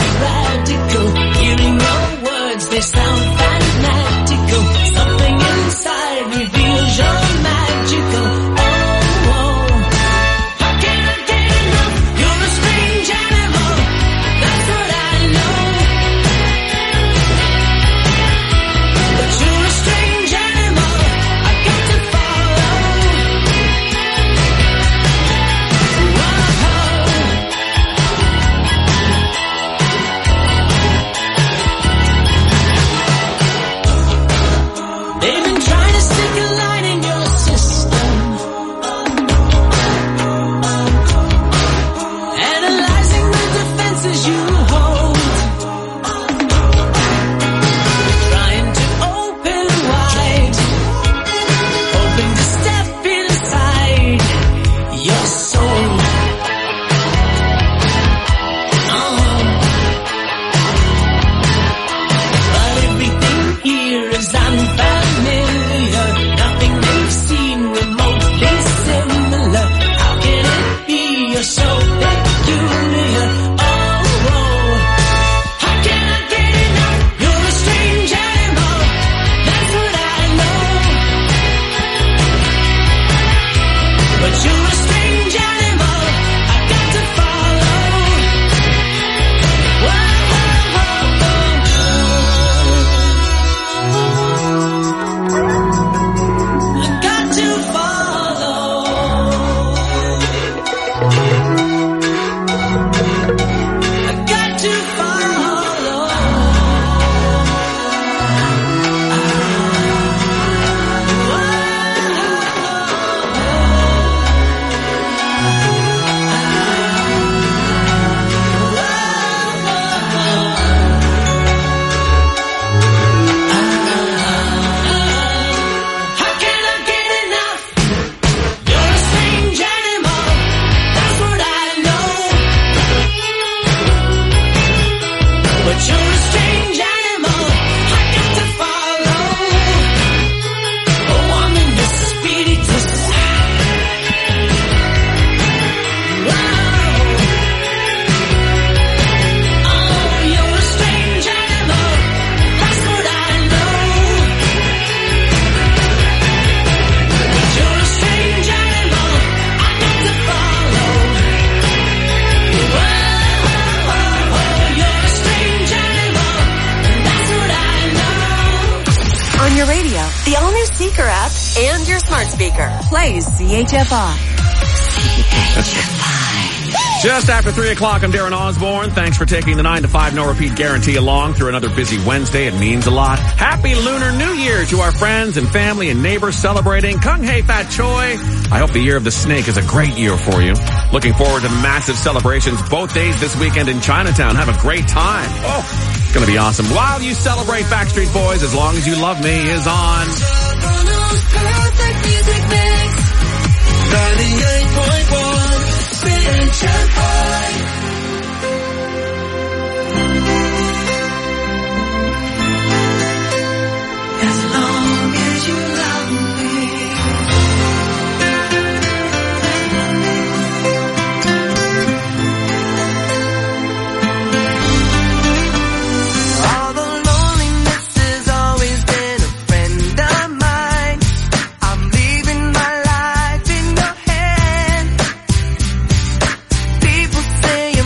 radical. Hearing your words, they sound fanatical. Something inside reveals you're magical. Oh, oh. How can I get enough? You're a strange animal. That's what I know. But you're a strange animal. I got to follow. They've been trying to stick a line in your system, analyzing the defenses you hold, trying to open wide, hoping to step inside your soul. But everything here is unfamiliar. Nothing they've seen remotely similar. How can it be you're so peculiar? Oh, oh. How can I get enough? You're a strange animal. That's what I know. But you're a strange animal. I got to follow. Whoa, whoa, whoa, whoa. I got to follow. I got to follow. How can I get enough? You're a strange animal. That's what I know. But you're a strange animal. I got to follow. Oh, I'm in the spiritus. Wow. Oh, you're a strange animal. That's what I know. But you're a strange animal. I got to follow. Whoa, you're a strange animal. That's what I know. On your radio, the all-new Seeker app, and your smart speaker. Plays CHFI. Just after 3 o'clock, I'm Darren Osborne. Thanks for taking the 9 to 5 no repeat guarantee along through another busy Wednesday. It means a lot. Happy Lunar New Year to our friends and family and neighbors celebrating Kung Hei Fat Choi. I hope the year of the snake is a great year for you. Looking forward to massive celebrations both days this weekend in Chinatown. Have a great time. Oh, it's going to be awesome. While you celebrate, Backstreet Boys, As Long As You Love Me is on. Perfect music mix. 98.1 CHFI. As long as you love me. All the loneliness has always been a friend of mine. I'm leaving my life in your hands. People say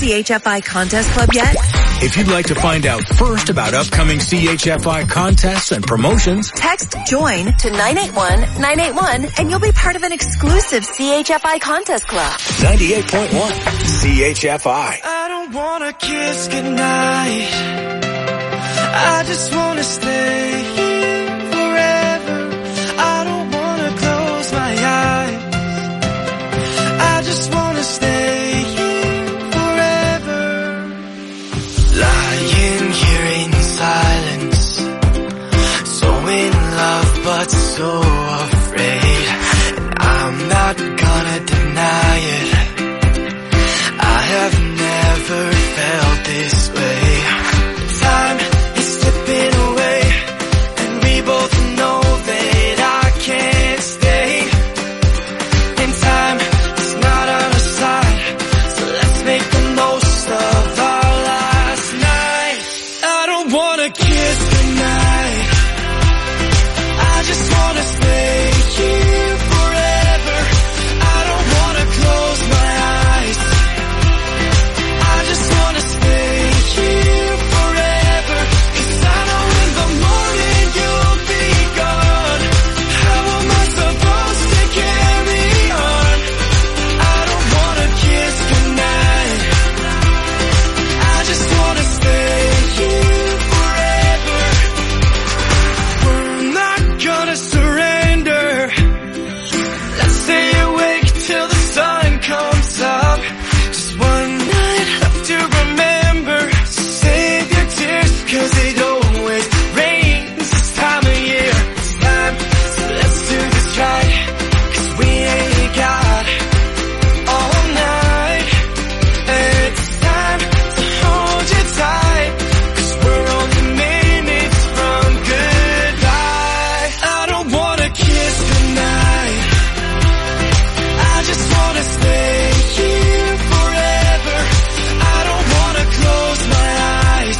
CHFI Contest Club yet? If you'd like to find out first about upcoming CHFI contests and promotions, text JOIN to 981-981 and you'll be part of an exclusive CHFI Contest Club. 98.1 CHFI. I don't wanna kiss goodnight. I just wanna stay here forever. I don't wanna close my eyes. I just wanna stay here forever. Lying here in silence, so in love but so afraid. And I'm not gonna deny it, I have never felt this way. Time is slipping away, and we both know that I can't stay. And time is not on our side, so let's make the most of our last night. I don't wanna kiss goodnight, I just wanna stay here forever. I don't wanna close my eyes, I just wanna stay here forever. 'Cause I know in the morning you'll be gone. How am I supposed to carry on? I don't wanna kiss goodnight, I just wanna stay here forever. We're not gonna surrender. Let's stay awake till the sun comes up. Just one night left to remember. So save your tears, 'cause it always rains this time of year. It's time, so let's do this right, 'cause we ain't got all night. It's time to hold you tight, 'cause we're only minutes from goodbye. I don't wanna kiss goodnight, I just wanna stay here forever. I don't wanna close my eyes,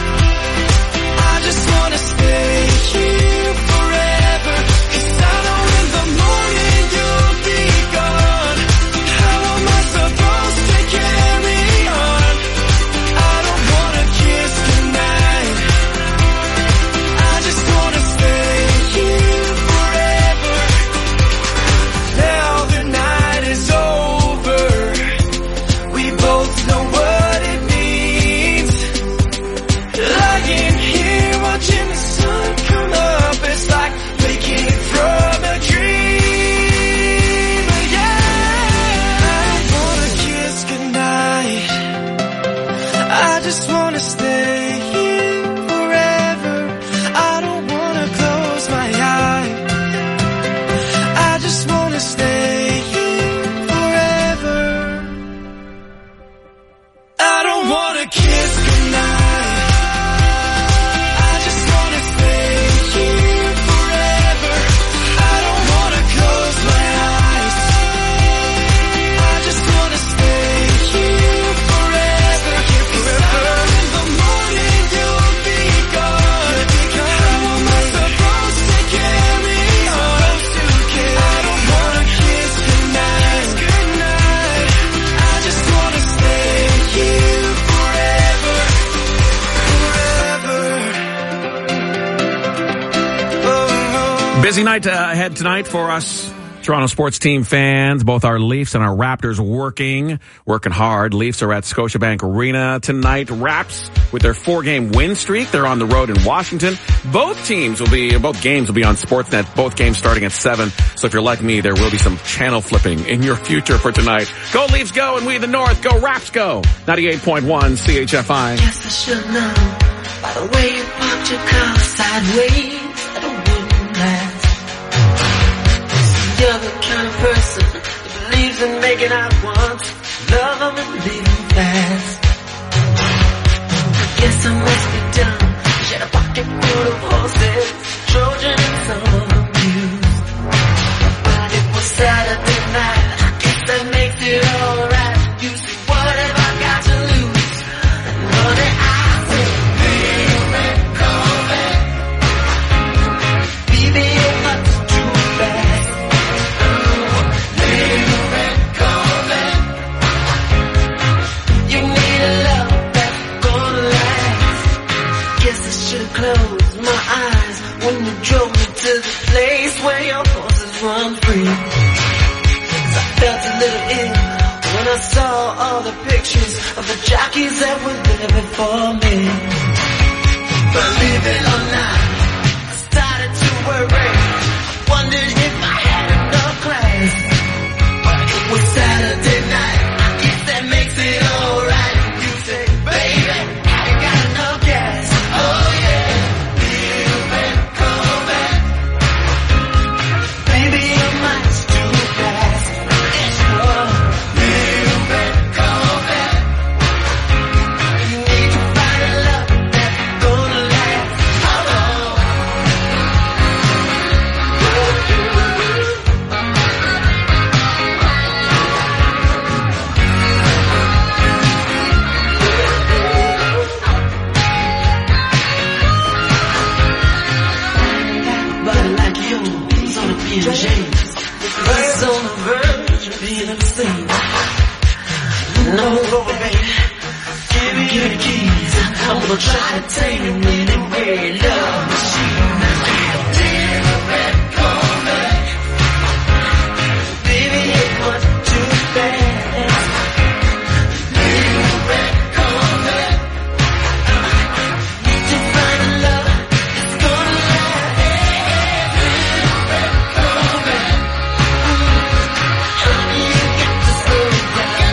I just wanna stay here forever. 'Cause I know in the morning you'll be gone. How am I supposed to carry on? I don't wanna kiss goodnight, I just wanna stay here forever. Now the night is over, we both know what it means. Lying here watching the sun come up, it's like waking from a dream. Yeah, I don't wanna kiss goodnight, I just wanna stay here forever. I don't wanna close my eyes, I just wanna stay here forever. I don't wanna kiss goodnight, I just wanna stay here forever. I don't wanna close my eyes, I just wanna stay here forever. 'Cause I know in the morning you'll be gone. How am I supposed to carry on? I don't wanna kiss goodnight, I just wanna stay here forever, forever. Oh. Busy night ahead tonight for us Toronto sports team fans. Both our Leafs and our Raptors working hard. Leafs are at Scotiabank Arena tonight. Raps with their 4-game win streak. They're on the road in Washington. Both games will be on Sportsnet. Both games starting at 7. So if you're like me, there will be some channel flipping in your future for tonight. Go Leafs go, and we the North go Raps go. 98.1 CHFI. Guess I should know by the way you parked your car sideways that it wouldn't last. You're the kind of person that believes in making out once, love them and leave them fast. I guess I must be dumb. She had a pocket full of horses, Trojan and some of them used. But it was Saturday night, I guess that makes it alright. You see, what have I got to lose? Honey, I said, baby, call back. Baby, you're not too bad. Baby, call back. You need closed my eyes when you drove me to the place where your horses run free. 'Cause I felt a little ill when I saw all the pictures of the jockeys that were there before me. Believe it or not, I started to worry. I wondered if I had enough class. But it was Saturday night, I guess that makes it alright. You say, baby, I ain't got enough gas. Oh yeah, you've been coming. Baby, your mind's too fast. It's sure, you've been coming. You need to find a love that's gonna last. Oh, but like yours on a PJ, it's on the verge of being obscene. No, baby, give me the keys. I'm gonna try to tame you anyway, love machine. Baby, it was too fast. Need to find a love that's gonna last. Honey, you got to slow down.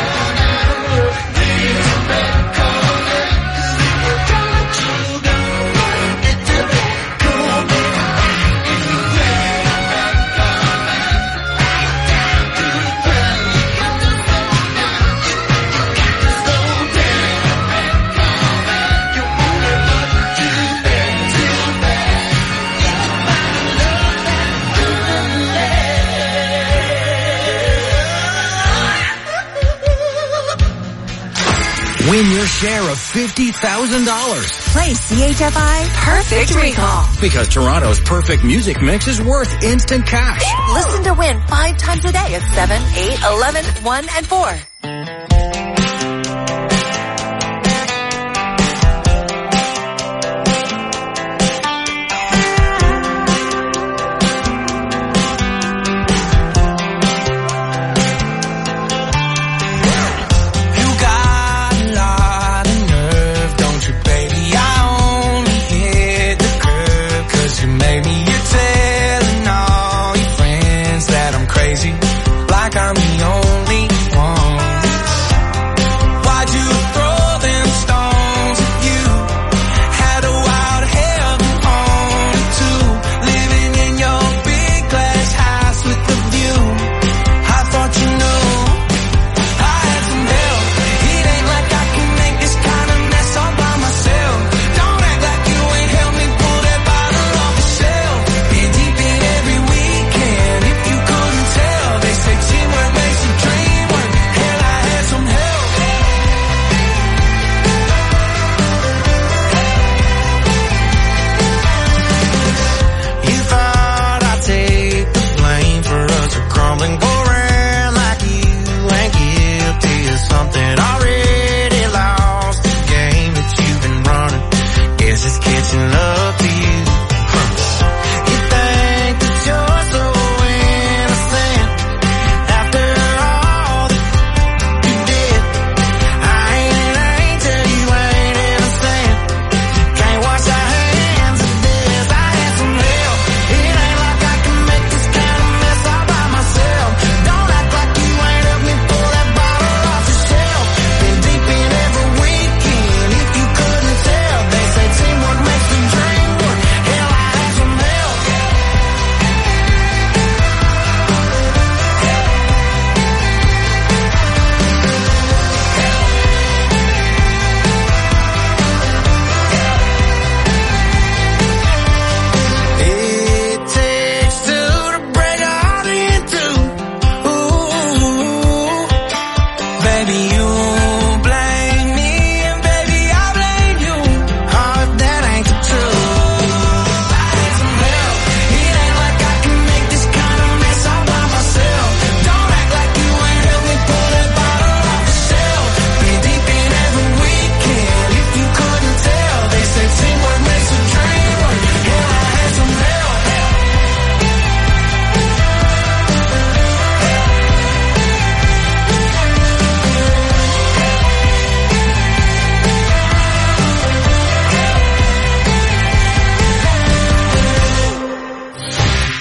Win your share of $50,000. Play CHFI Perfect Recall. Because Toronto's perfect music mix is worth instant cash. Listen to win 5 times a day at 7, 8, 11, 1, and 4. You got a lot of nerve, don't you, baby? I only hit the curb 'cause you made me. You're telling all your friends that I'm crazy, like I'm the only one.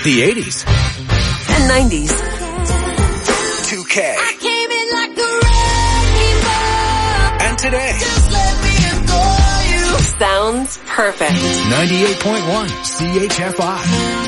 The 80s. And 90s. 2K. I came in like a wrecking ball. And today. Just let me adore you. Sounds perfect. 98.1 CHFI.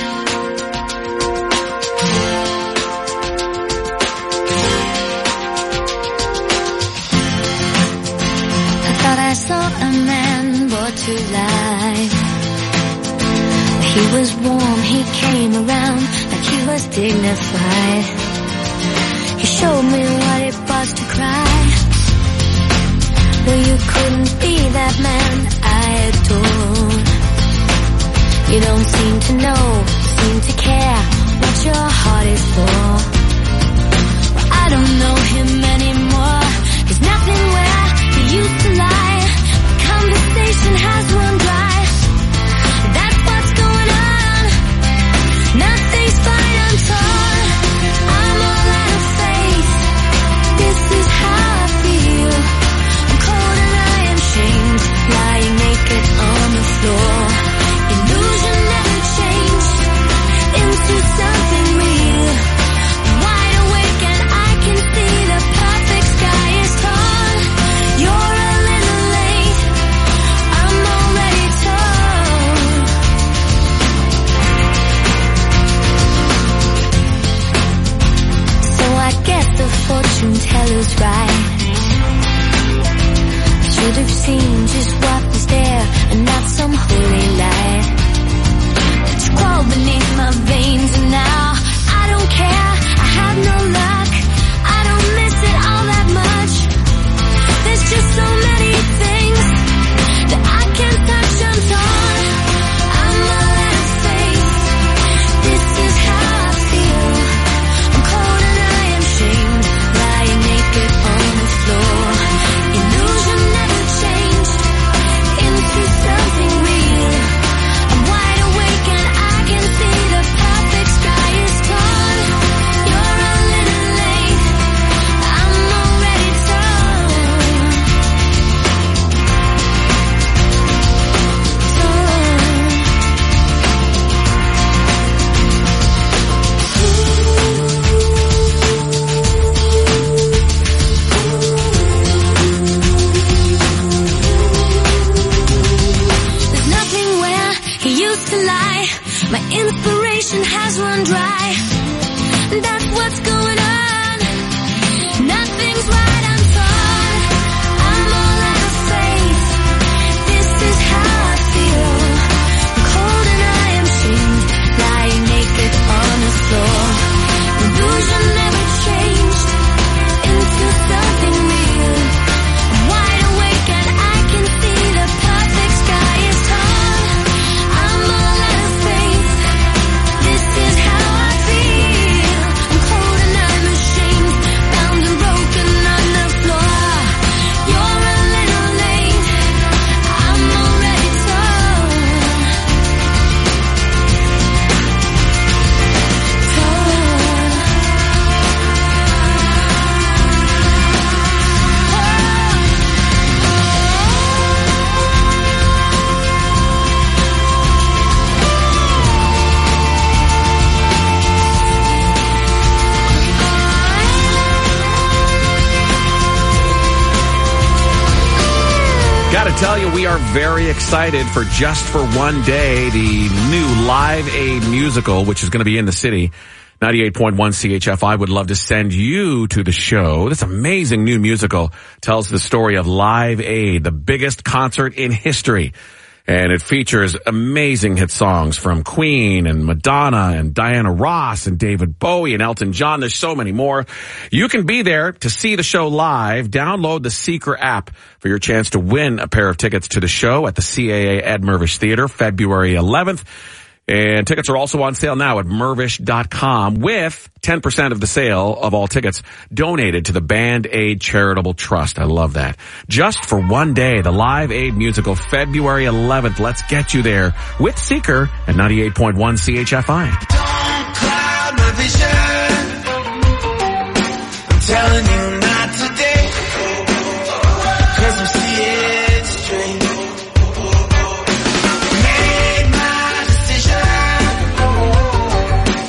Thought I saw a man brought to life. He was warm, he came around like he was dignified. He showed me what it was to cry. Though you couldn't be that man I adored. You don't seem to know, seem to care what your heart is for. Well, I don't know him anymore. He's nothing where he used to lie. The conversation has run dry. That's what's going on. Nothing's fine, I'm torn. I'm all out of faith. This is how I feel. I'm cold and I am shamed, lying naked on the floor. Illusion never changed into something real. I'm wide awake and I can see the perfect sky is torn. You're a little late, I'm already torn. So I guess the fortune teller's right. Should have seen just what was there and not some holy light. It's crawled beneath my veins and now I don't care, I have no luck. I don't miss it all that much. There's just so many things that I can't touch, I'm torn. I'm all out of faith. This is how I feel. I'm cold and I am shamed, lying naked on the floor. Illusion never changed into something real. I'm wide awake and I can see the perfect sky is torn. You're a little late, I'm already torn. There's nothing where he used to lie. My inspiration has run dry. That's what's going on. Nothing's right, I'm torn. I'm all out of faith. This is how I feel. I'm cold and I am shamed, lying naked on the floor. Illusion never changed into something real. I'm wide awake and I can see the perfect sky is torn. I'm all out of faith. This is how I feel. I'm cold and I'm ashamed, bound and broken on the floor. You're a little late, I'm already torn. Got to tell you, we are very excited for Just for One Day, the new Live Aid musical, which is going to be in the city. 98.1 CHFI would love to send you to the show. This amazing new musical tells the story of Live Aid, the biggest concert in history. And it features amazing hit songs from Queen and Madonna and Diana Ross and David Bowie and Elton John. There's so many more. You can be there to see the show live. Download the Seeker app for your chance to win a pair of tickets to the show at the CAA Ed Mirvish Theater, February 11th. And tickets are also on sale now at Mirvish.com with 10% of the sale of all tickets donated to the Band Aid Charitable Trust. I love that. Just for One Day, the Live Aid musical, February 11th. Let's get you there with Seeker at 98.1 CHFI. Don't cloud my vision. I'm telling you not today. 'Cause I'm seeing straight. Made my decision.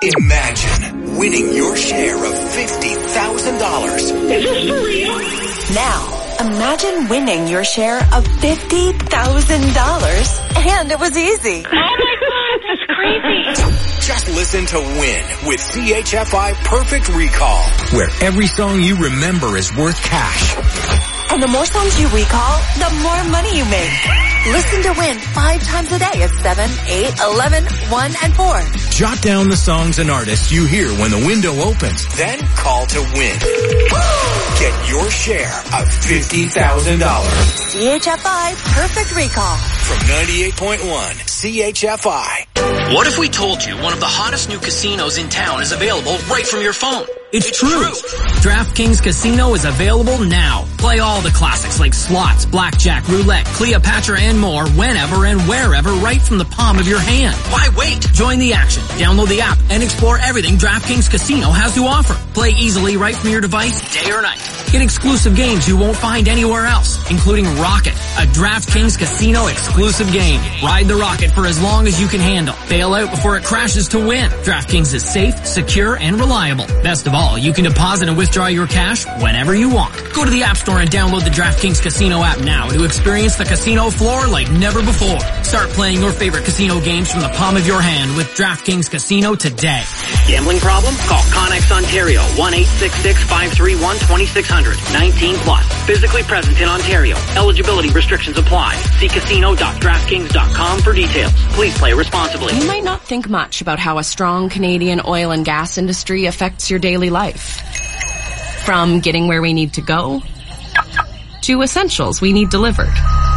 Imagine winning your share of $50,000. Is this for real? Now, imagine winning your share of $50,000, and it was easy. Oh my God, that's crazy. Just listen to Win with CHFI Perfect Recall, where every song you remember is worth cash. And the more songs you recall, the more money you make. Listen to Win 5 times a day at 7, 8, 11, 1, and 4. Jot down the songs and artists you hear when the window opens. Then call to Win. Get your share of $50,000. CHFI Perfect Recall. From 98.1 CHFI. What if we told you one of the hottest new casinos in town is available right from your phone? It's true. DraftKings Casino is available now. Play all the classics like slots, blackjack, roulette, Cleopatra, and more whenever and wherever right from the palm of your hand. Why wait? Join the action. Download the app and explore everything DraftKings Casino has to offer. Play easily right from your device, day or night. Get exclusive games you won't find anywhere else, including Rocket, a DraftKings Casino exclusive game. Ride the rocket for as long as you can handle. Bail out before it crashes to win. DraftKings is safe, secure, and reliable. Best of all, you can deposit and withdraw your cash whenever you want. Go to the App Store and download the DraftKings Casino app now to experience the casino floor like never before. Start playing your favorite casino games from the palm of your hand with DraftKings Casino today. Gambling problem? Call Connex Ontario, 1-866-531-2600. 19 plus. Physically present in Ontario. Eligibility restrictions apply. See casino.draftkings.com for details. Please play responsibly. You might not think much about how a strong Canadian oil and gas industry affects your daily life. From getting where we need to go, to essentials we need delivered,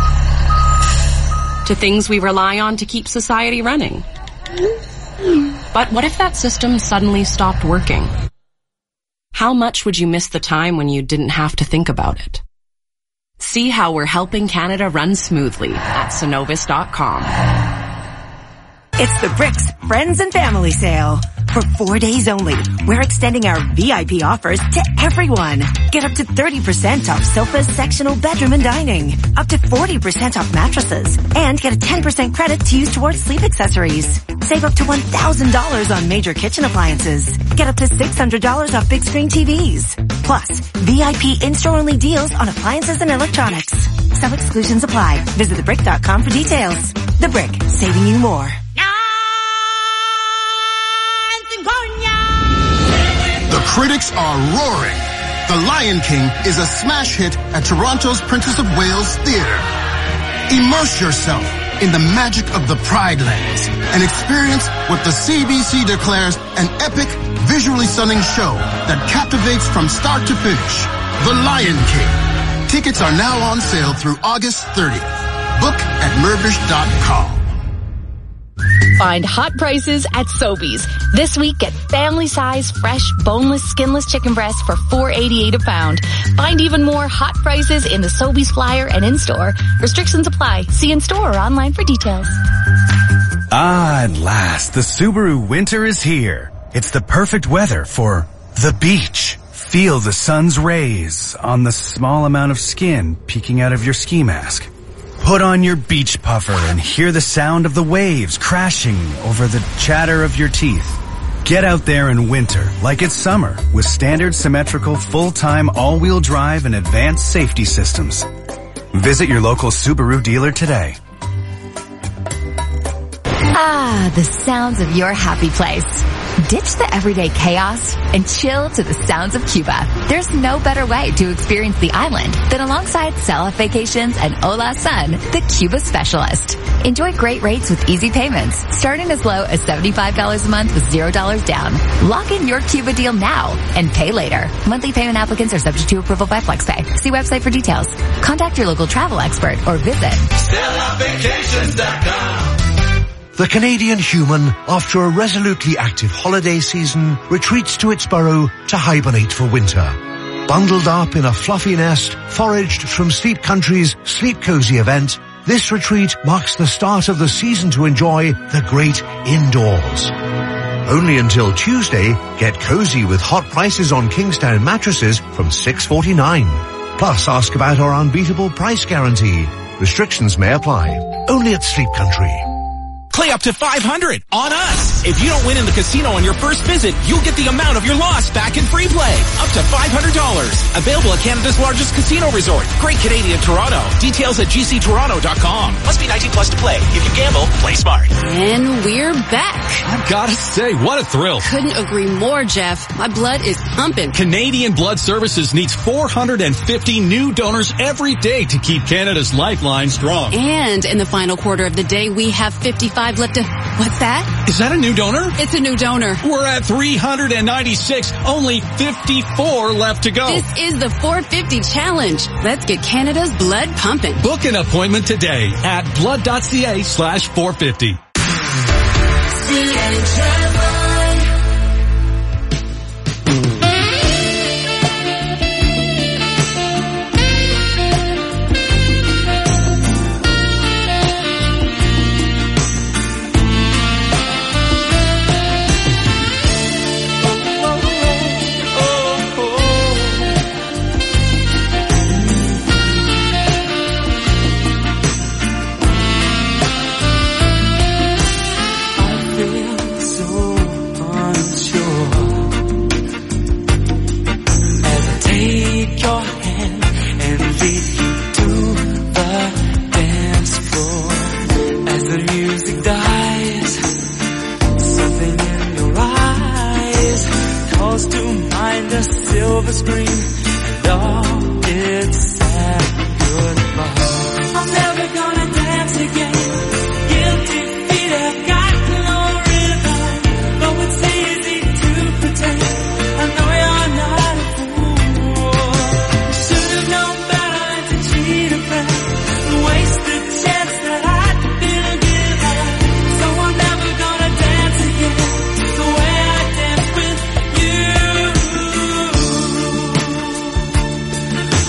to things we rely on to keep society running. But what if that system suddenly stopped working? How much would you miss the time when you didn't have to think about it? See how we're helping Canada run smoothly at Cenovus.com. It's the Bricks Friends and Family Sale. For 4 days only, we're extending our VIP offers to everyone. Get up to 30% off sofas, sectional, bedroom, and dining. Up to 40% off mattresses. And get a 10% credit to use towards sleep accessories. Save up to $1,000 on major kitchen appliances. Get up to $600 off big screen TVs. Plus, VIP in-store only deals on appliances and electronics. Some exclusions apply. Visit thebrick.com for details. The Brick, saving you more. The critics are roaring. The Lion King is a smash hit at Toronto's Princess of Wales Theatre. Immerse yourself in the magic of the Pride Lands and experience what the CBC declares an epic, visually stunning show that captivates from start to finish. The Lion King. Tickets are now on sale through August 30th. Book at Mirvish.com. Find hot prices at Sobeys. This week, get family-size, fresh, boneless, skinless chicken breasts for $4.88 a pound. Find even more hot prices in the Sobeys flyer and in-store. Restrictions apply. See in-store or online for details. Ah, at last, the Subaru winter is here. It's the perfect weather for the beach. Feel the sun's rays on the small amount of skin peeking out of your ski mask. Put on your beach puffer and hear the sound of the waves crashing over the chatter of your teeth. Get out there in winter like it's summer with standard symmetrical full-time all-wheel drive and advanced safety systems. Visit your local Subaru dealer today. Ah, the sounds of your happy place. Ditch the everyday chaos and chill to the sounds of Cuba. There's no better way to experience the island than alongside Salaf Vacations and Ola Sun, the Cuba specialist. Enjoy great rates with easy payments, starting as low as $75 a month with $0 down. Lock in your Cuba deal now and pay later. Monthly payment applicants are subject to approval by FlexPay. See website for details. Contact your local travel expert or visit SalafVacations.com. The Canadian human, after a resolutely active holiday season, retreats to its burrow to hibernate for winter. Bundled up in a fluffy nest, foraged from Sleep Country's Sleep Cozy event, this retreat marks the start of the season to enjoy the great indoors. Only until Tuesday, get cozy with hot prices on Kingstown mattresses from $6.49. Plus, ask about our unbeatable price guarantee. Restrictions may apply. Only at Sleep Country. Play up to $500 on us. If you don't win in the casino on your first visit, you'll get the amount of your loss back in free play. Up to $500. Available at Canada's largest casino resort. Great Canadian Toronto. Details at gctoronto.com. Must be 19 plus to play. If you gamble, play smart. And we're back. I've gotta say, what a thrill. Couldn't agree more, Jeff. My blood is pumping. Canadian Blood Services needs 450 new donors every day to keep Canada's lifeline strong. And in the final quarter of the day, we have 55 left to... What's that? Is that a new donor? It's a new donor. We're at 396. Only 54 left to go. This is the 450 challenge. Let's get Canada's blood pumping. Book an appointment today at blood.ca/450. Silver screen and all its sad goodbye. I'm never gonna dance again. Guilty feet have got no rhythm. Though it's easy to pretend, I know you're not a fool. Should've known better to cheat a friend, waste the chance that I'd been given. So I'm never gonna dance again the way I danced with you.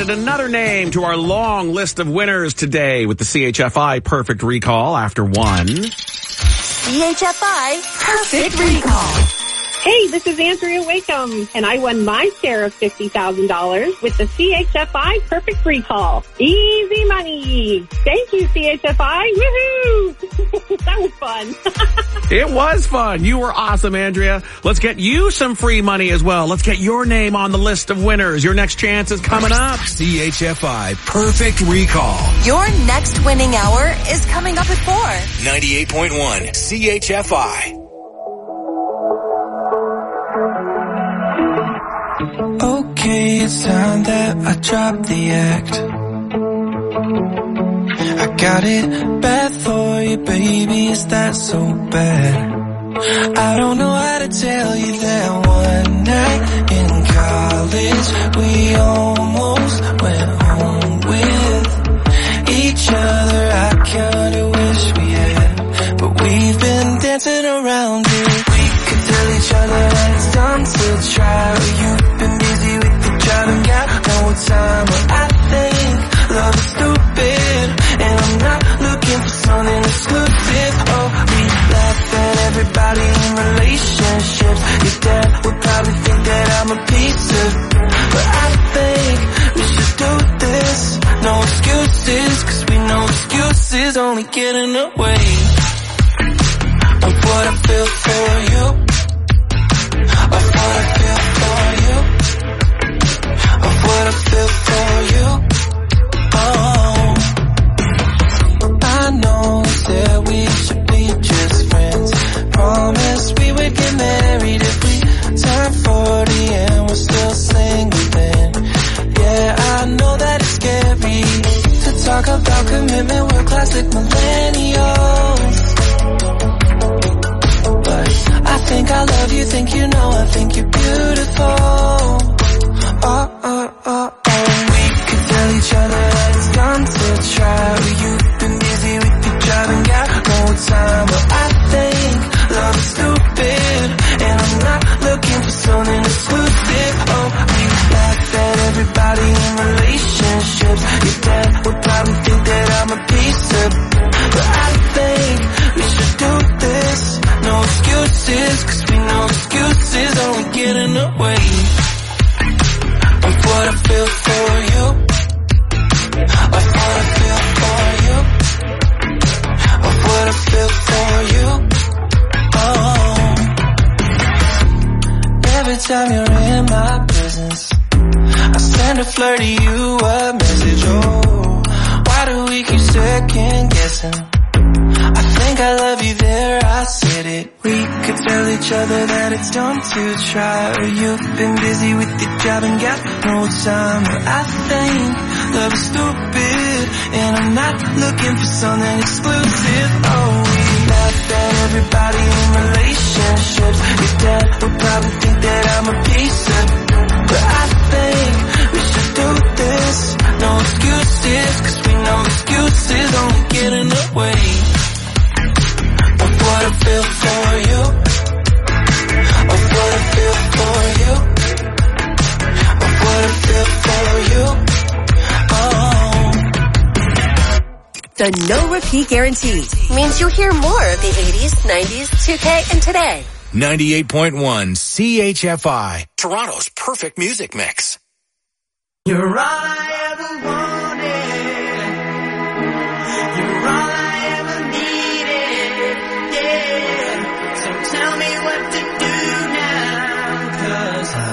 added another name to our long list of winners today with the CHFI Perfect Recall after one. CHFI Perfect Recall. Hey, this is Andrea Wakeham, and I won my share of $50,000 with the CHFI Perfect Recall. Easy money. Thank you, CHFI. Woohoo! That was fun. It was fun. You were awesome, Andrea. Let's get you some free money as well. Let's get your name on the list of winners. Your next chance is coming up. CHFI Perfect Recall. Your next winning hour is coming up at 4. 98.1 CHFI. Okay, it's time that I drop the act. I got it bad for you, baby, is that so bad? I don't know how to tell you that one night in college we almost went home with each other. I kinda wish we had, but we've been dancing around it. We could tell each other that it's time to try, but you've been busy with the job and got no time. But I think love is stupid, and I'm not looking for something exclusive. Oh, we laugh at everybody in relationships. Your dad would probably think that I'm a piece of, but I think we should do this. No excuses, cause we know excuses only get in the way of what I feel for you, of what I feel for you, of what I feel for you. Oh, I know that we should be just friends. Promise we would get married if we turn 40 and we're still single then. Yeah, I know that it's scary to talk about commitment, we're classic millennials. But I think I love you, think you know, I think you're beautiful. Oh, oh, oh, oh. We could tell each other that it's time to try, but you've been busy with your job and got no time. But I think love is stupid, and I'm not looking for something exclusive. Oh, we laugh at everybody in relationships. Your dad would probably think that I'm a piece of, but I think we should do this. No excuses, cause we know excuses only get in the way of what I feel for you, of what I feel for you, of what I feel for you. Oh, every time you're in my presence, I send a flirt to you a message. Oh, why do we keep second guessing? I think I love you there, I said it. We could tell each other that it's time to try, or you've been busy with your job and got no time. But I think love is stupid, and I'm not looking for something exclusive. Oh, we laugh at everybody in relationships. Your dad would probably think that I'm a piece of, but I think we should do this. No excuses, cause we know excuses only get in the way of what I feel for you, of what I feel for you, of what I feel for you. Oh. The no repeat guarantee means you hear more of the 80s, 90s, 2K, and today. 98.1 CHFI, Toronto's perfect music mix. You're all I ever wanted. You're all I ever needed. Yeah. So tell me what to do now, 'cause I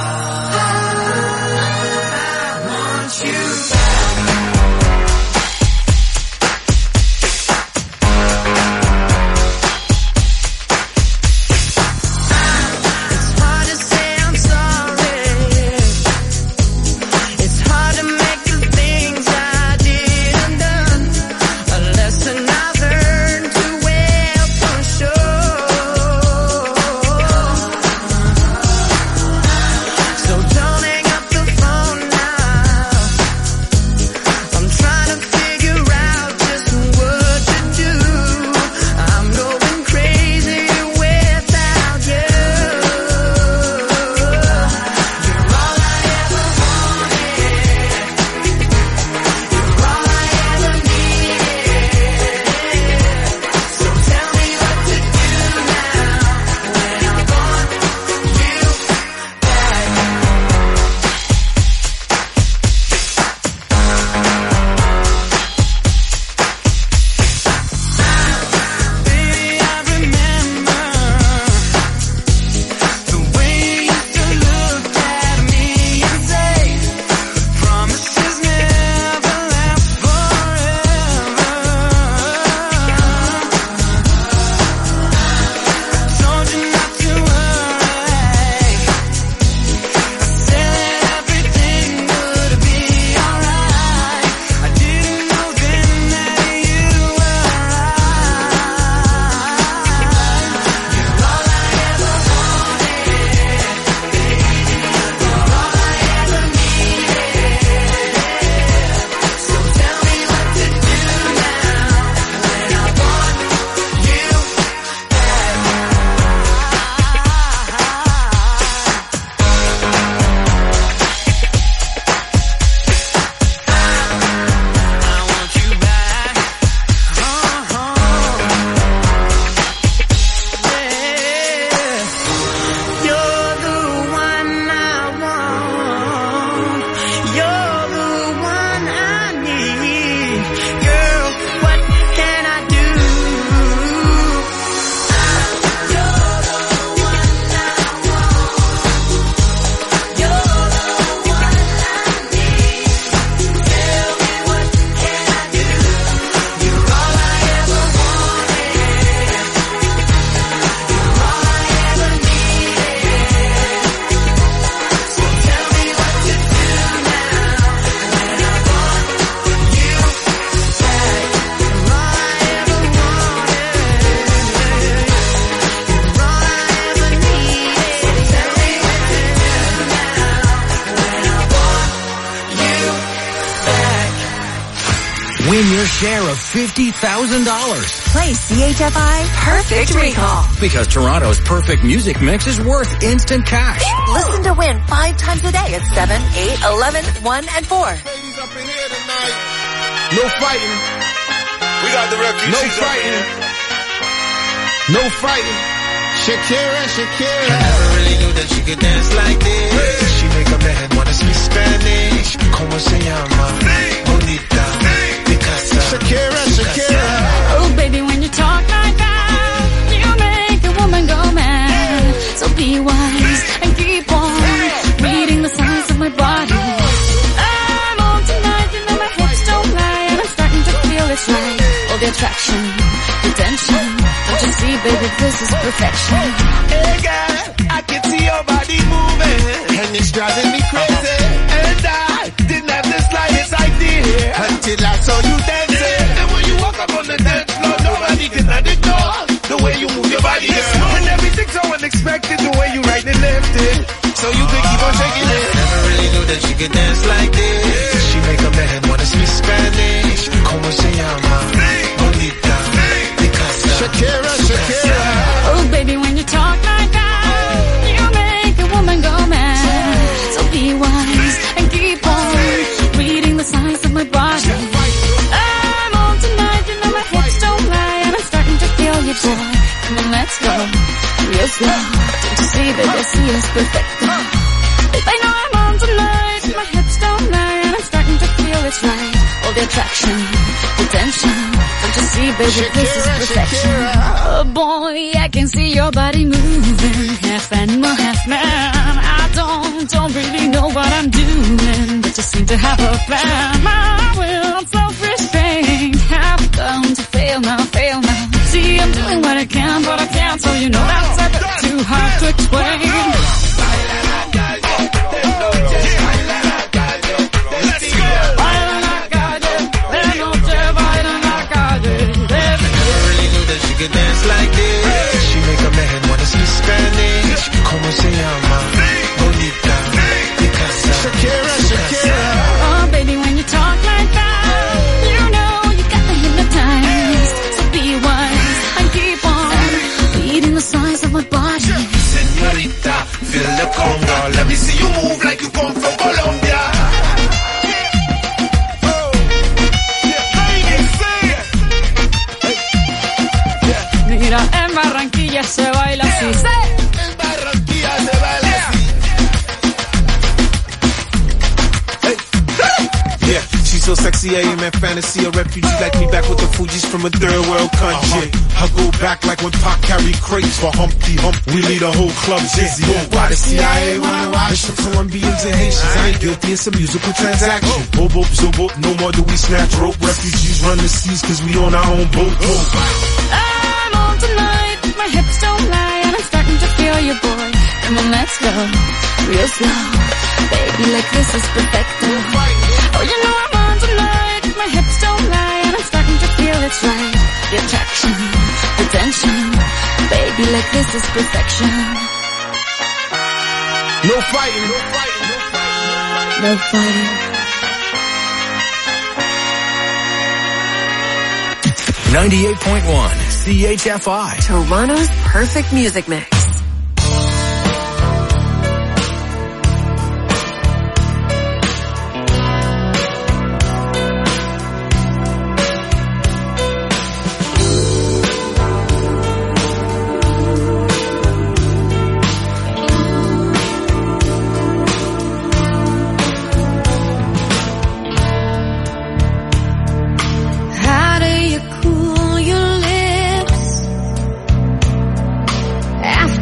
want you back. It's hard to say I'm sorry. It's hard to make the things Win your share of $50,000. Play CHFI Perfect Recall. Because Toronto's perfect music mix is worth instant cash. Listen to win 5 times a day at 7, 8, 11, 1, and 4. No fighting. We got the refugees. No fighting. No fighting. Shakira. I never really knew that she could dance like this. She make a man wanna speak Spanish. Como se llama? Bonita. Picasa. Shakira. Oh, baby, when you talk like that, you make a woman go mad. So be wise and keep on reading the signs of my body. I'm on tonight, you know my hips don't lie, and I'm starting to feel it's right. All the attraction, the tension. Don't you see, baby, this is perfection. Hey, girl, I can see your body moving, and it's driving me crazy. And I didn't have the slightest idea until I saw you dancing. And when you walk up on the dance floor, nobody can ignore the way you move your body, girl. And everything's so unexpected, the way you right and left it. So you could keep on shaking it. Never really knew that she could dance like this. She make a man wanna speak Spanish. Como se llama? Bonita. Picasa. Shakira. Oh, baby, when you talk like that, you make a woman go mad. So be wise and keep on reading the signs of my body. I'm on tonight, you know my hips don't lie, and I'm starting to feel you, boy. Come on, let's go. Real slow. Don't you see, baby, see it's perfect. I know I'm on tonight, my hips don't lie, and I'm starting to feel it's right. All the attraction, the tension. Don't you see, baby, this is perfection. Oh boy, I can see your body moving, half animal, half man. I don't really know what I'm doing, but just seem to have a plan. My will, I'm self-restrained, have come to fail now. See, I'm doing what I can, but I can't, so you know that's a bit too hard to explain. Could dance like this. She make a man wanna speak Spanish. Como se llama? Bonita. Picasa. Shakira. Oh, baby, when you talk like that, you know you got me hypnotized. So be wise and keep on reading the signs of my body. Señorita, feel the conga. Let me see you move like you come from Colombia. Mira, en Barranquilla se baila así. En Barranquilla se baila así. Yeah, she's so sexy, I am in fantasy. A refugee like me back with the Fugees from a third world country. I go back like when Pac carried crates for Humpty Hump. We lead a whole club dizzy. Why the CIA wanna watch the Colombians and Haitians? I ain't guilty, it's a musical transaction. Bobo, zobo, no more do we snatch rope. Refugees run the seas cause we on our own boat. Tonight, my hips don't lie, and I'm starting to feel you, boy. Come on, let's go, real slow. Baby, like this is perfecto. Oh, you know I'm on tonight, my hips don't lie, and I'm starting to feel it's right. The attraction, the tension. Baby, like this is perfection. No fighting. No fighting. 98.1 CHFI. Toronto's perfect music mix. How do you cool your lips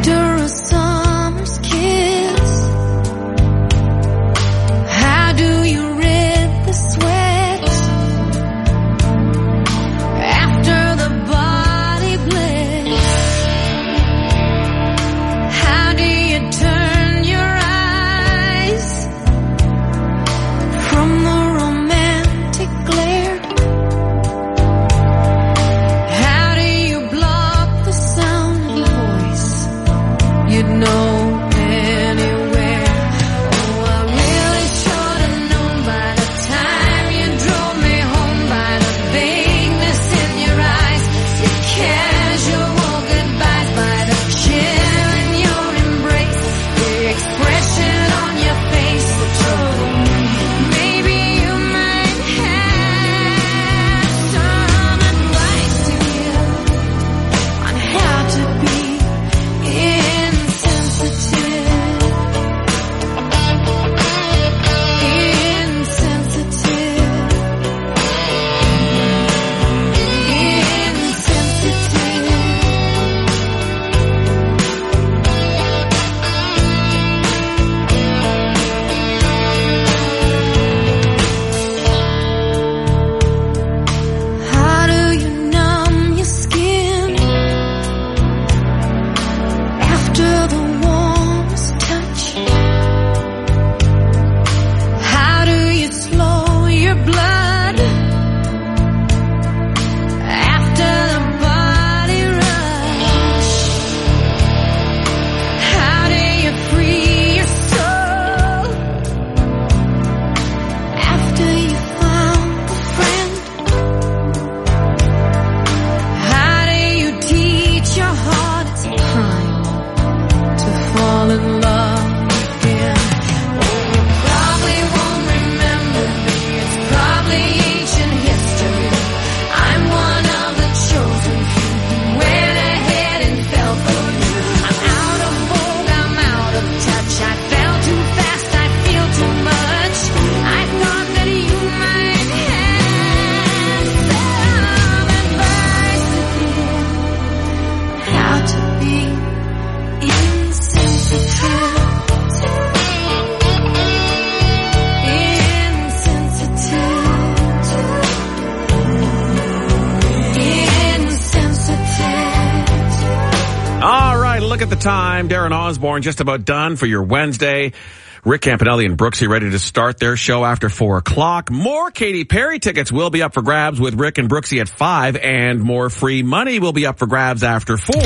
look at the time. Darren Osborne just about done for your Wednesday. Rick Campanelli and Brooksy ready to start their show after 4 o'clock. More Katy Perry tickets will be up for grabs with Rick and Brooksy at 5, and more free money will be up for grabs after 4.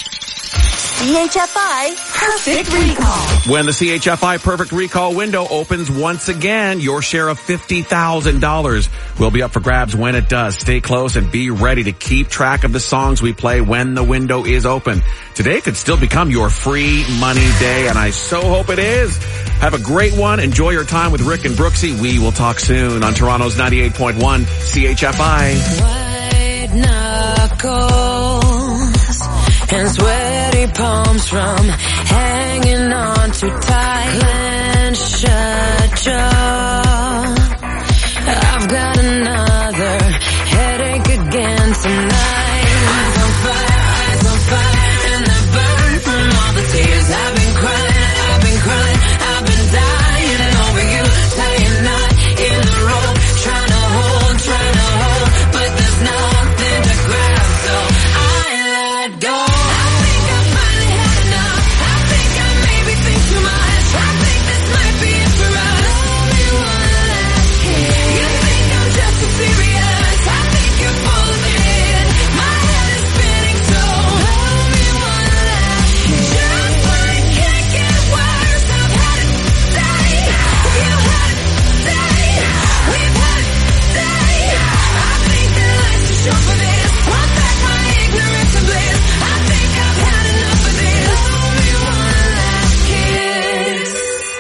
CHFI Perfect Recall. When the CHFI Perfect Recall window opens once again, your share of $50,000 will be up for grabs when it does. Stay close and be ready to keep track of the songs we play when the window is open. Today could still become your free money day, and I so hope it is. Have a great one. Enjoy your time with Rick and Brooksy. We will talk soon on Toronto's 98.1 CHFI. White knuckles and sweaty palms from hanging on too tight. Clenched shut jaw. I've got another headache again tonight. Eyes on fire, and I burn from all the tears I've been crying. I've been dying over you, tying knot in the rope, trying to hold, but there's nothing to grab, so I let go. I think I finally had enough. I think I maybe think too much. I think this might be it for us. Only one last kiss. You think I'm just too serious. I think you're full of it. My head is spinning, so only one last kiss. Just when it can't get worse, I've had it say. You had it say. We've had it say. I think that life's too short for this. Want back my ignorance and bliss. I think I've had enough of this. Only one last kiss.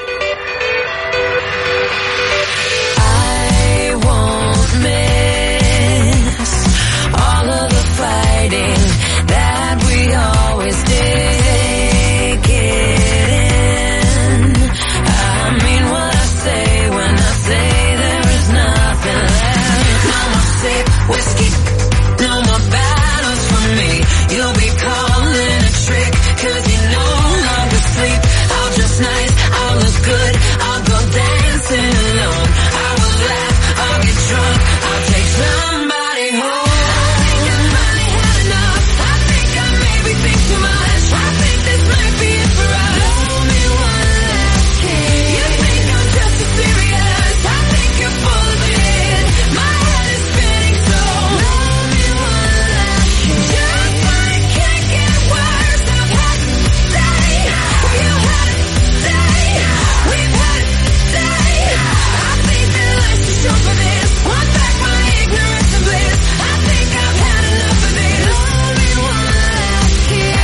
I won't miss all of the fighting that we always did. Take it in. I mean what I say when I say there is nothing left. No more sick whiskey, no more battles for me. You'll be calling a trick, 'cause you no longer sleep. I'll dress nice, I'll look good, I'll go dancing alone. I will laugh, I'll get drunk, I'll take somebody home. I think I finally had enough. I think I maybe think too much. I think this might be it for us. Only one last kiss. You think I'm just too serious. I think you're full of it. My head is spinning, so only one last kiss. Just when it can't get worse, I've had it say. You had it say. We've had it say. I think that life's too short for this. Want back my ignorance and bliss. I think I've had enough of this. Only one last kiss.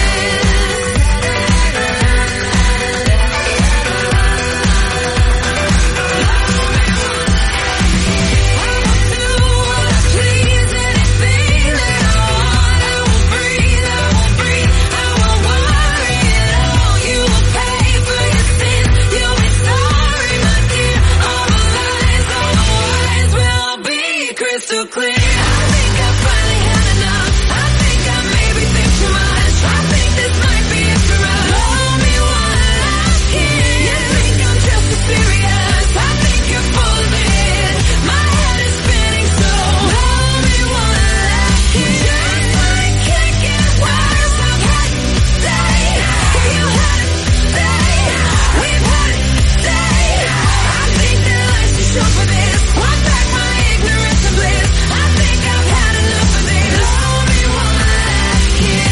Please, anything that I want, I will breathe, I will worry it all. You will pay for your sins, you'll be sorry, my dear. All the lies will be crystal clear. I think I finally had enough. I think I maybe think too much. I think this might be it for us. Only one last kiss. You think I'm just too serious. I think you're full of it. My head is spinning, so only one last kiss. Just when it can't get worse, I've had it say. You had it say. We've had it say. I think that life's too short for this. Want back my ignorance and bliss. I think I've had enough of this. Only one last kiss.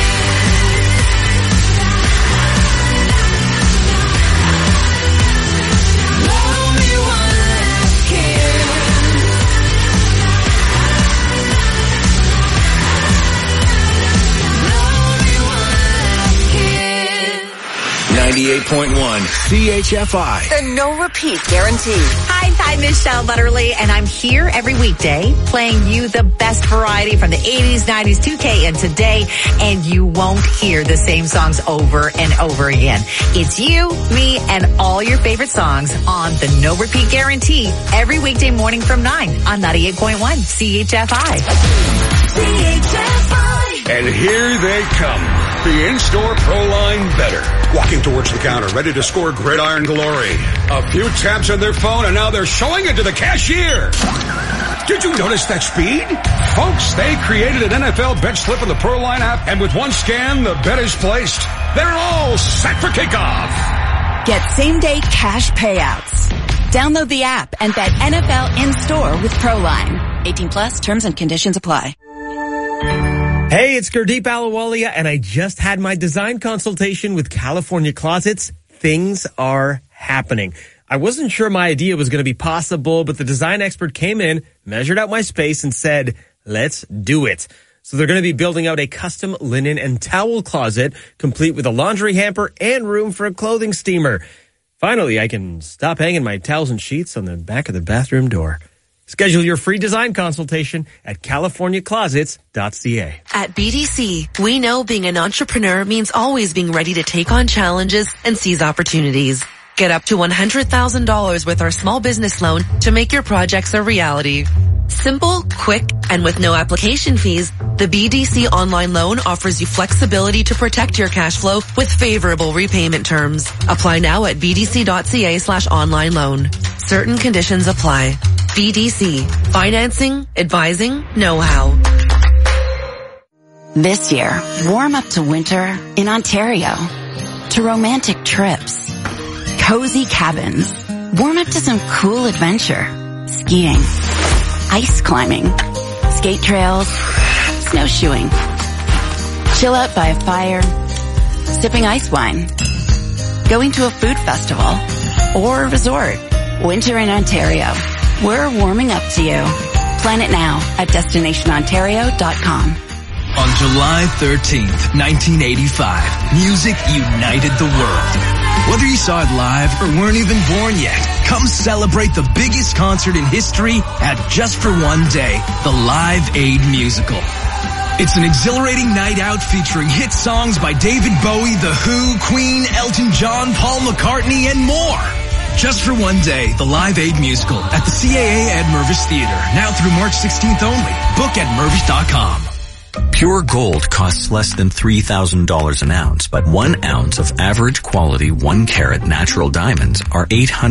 Only one last kiss. 98.1 CHFI. The no repeat guarantee. Hi, I'm Michelle Butterly, and I'm here every weekday playing you the best variety from the 80s, 90s, 2K, and today, and you won't hear the same songs over and over again. It's you, me, and all your favorite songs on the no repeat guarantee every weekday morning from 9 on 98.1 CHFI. CHFI. And here they come. The in-store Pro Line better. Walking towards the counter, ready to score gridiron glory. A few taps on their phone, and now they're showing it to the cashier. Did you notice that speed? Folks, they created an NFL bet slip in the ProLine app, and with one scan, the bet is placed. They're all set for kickoff. Get same-day cash payouts. Download the app and bet NFL in-store with ProLine. 18 plus, terms and conditions apply. Hey, it's Gurdeep Ahluwalia, and I just had my design consultation with California Closets. Things are happening. I wasn't sure my idea was going to be possible, but the design expert came in, measured out my space, and said, let's do it. So they're going to be building out a custom linen and towel closet, complete with a laundry hamper and room for a clothing steamer. Finally, I can stop hanging my towels and sheets on the back of the bathroom door. Schedule your free design consultation at californiaclosets.ca. At BDC, we know being an entrepreneur means always being ready to take on challenges and seize opportunities. Get up to $100,000 with our small business loan to make your projects a reality. Simple, quick, and with no application fees, the BDC online loan offers you flexibility to protect your cash flow with favorable repayment terms. Apply now at bdc.ca/online loan. Certain conditions apply. BDC. Financing, advising, know-how. This year, warm up to winter in Ontario. To romantic trips. Cozy cabins. Warm up to some cool adventure. Skiing. Ice climbing. Skate trails. Snowshoeing. Chill out by a fire. Sipping ice wine. Going to a food festival. Or a resort. Winter in Ontario. We're warming up to you. Plan it now at destinationontario.com. On July 13th, 1985, music united the world. Whether you saw it live or weren't even born yet, come celebrate the biggest concert in history at Just for One Day, the Live Aid Musical. It's an exhilarating night out featuring hit songs by David Bowie, The Who, Queen, Elton John, Paul McCartney, and more. Just for One Day, the Live Aid Musical at the CAA at Mervis Theater, now through March 16th only. Book at Mervis.com. Pure gold costs less than $3,000 an ounce, but 1 ounce of average quality 1-carat natural diamonds are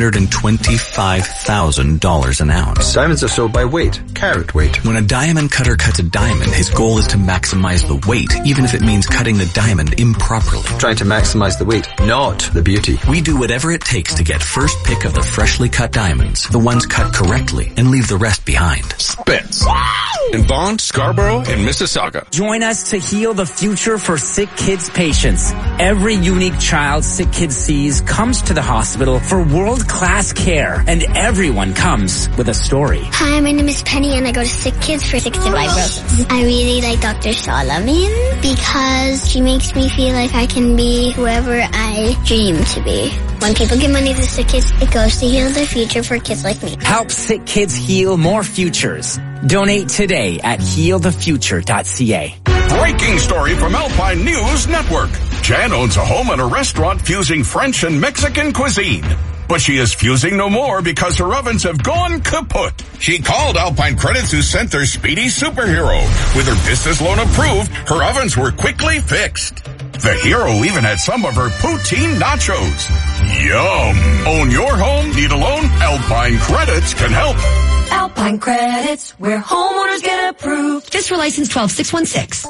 $825,000 an ounce. Diamonds are sold by weight, carat weight. When a diamond cutter cuts a diamond, his goal is to maximize the weight, even if it means cutting the diamond improperly. Trying to maximize the weight, not the beauty. We do whatever it takes to get first pick of the freshly cut diamonds, the ones cut correctly, and leave the rest behind. Spence. In Bond, Scarborough, and Mississauga. Join us to heal the future for Sick Kids patients. Every unique child Sick Kids sees comes to the hospital for world-class care, and everyone comes with a story. Hi, my name is Penny, and I go to Sick Kids for cystic fibrosis. I really like Dr. Solomon because she makes me feel like I can be whoever I dream to be. When people give money to Sick Kids, it goes to heal the future for kids like me. Help Sick Kids heal more futures. Donate today at healthefuture.ca. Breaking story from Alpine News Network. Jan owns a home and a restaurant fusing French and Mexican cuisine. But she is fusing no more because her ovens have gone kaput. She called Alpine Credits, who sent their speedy superhero. With her business loan approved, her ovens were quickly fixed. The hero even had some of her poutine nachos. Yum! Own your home? Need a loan? Alpine Credits can help. Alpine Credits, where homeowners get approved. Just for license 12616.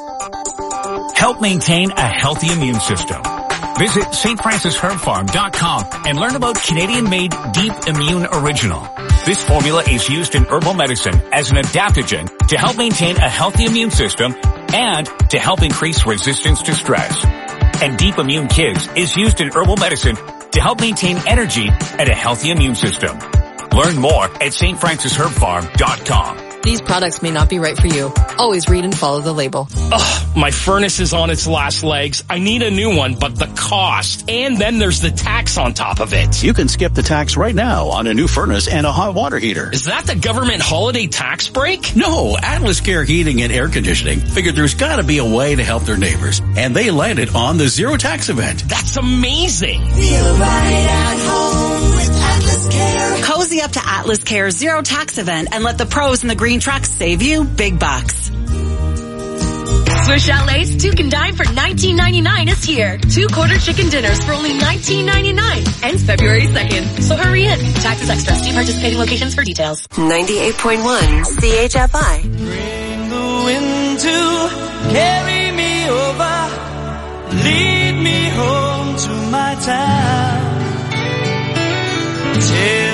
Help maintain a healthy immune system. Visit stfrancisherbfarm.com and learn about Canadian-made Deep Immune Original. This formula is used in herbal medicine as an adaptogen to help maintain a healthy immune system and to help increase resistance to stress. And Deep Immune Kids is used in herbal medicine to help maintain energy and a healthy immune system. Learn more at stfrancisherbfarm.com. These products may not be right for you. Always read and follow the label. Ugh, my furnace is on its last legs. I need a new one, but the cost. And then there's the tax on top of it. You can skip the tax right now on a new furnace and a hot water heater. Is that the government holiday tax break? No, Atlas Care Heating and Air Conditioning figured there's gotta be a way to help their neighbors. And they landed on the zero tax event. That's amazing. Feel right at home with Atlas Care. Cozy up to Atlas Care's zero tax event and let the pros in the green trucks save you big bucks. Swiss Chalet's Two Can Dine for $19.99 is here. 2 quarter chicken dinners for only $19.99. Ends February 2nd. So hurry in. Taxes extra. See participating locations for details. 98.1 CHFI. Bring the wind to carry me over. Lead me home to my town.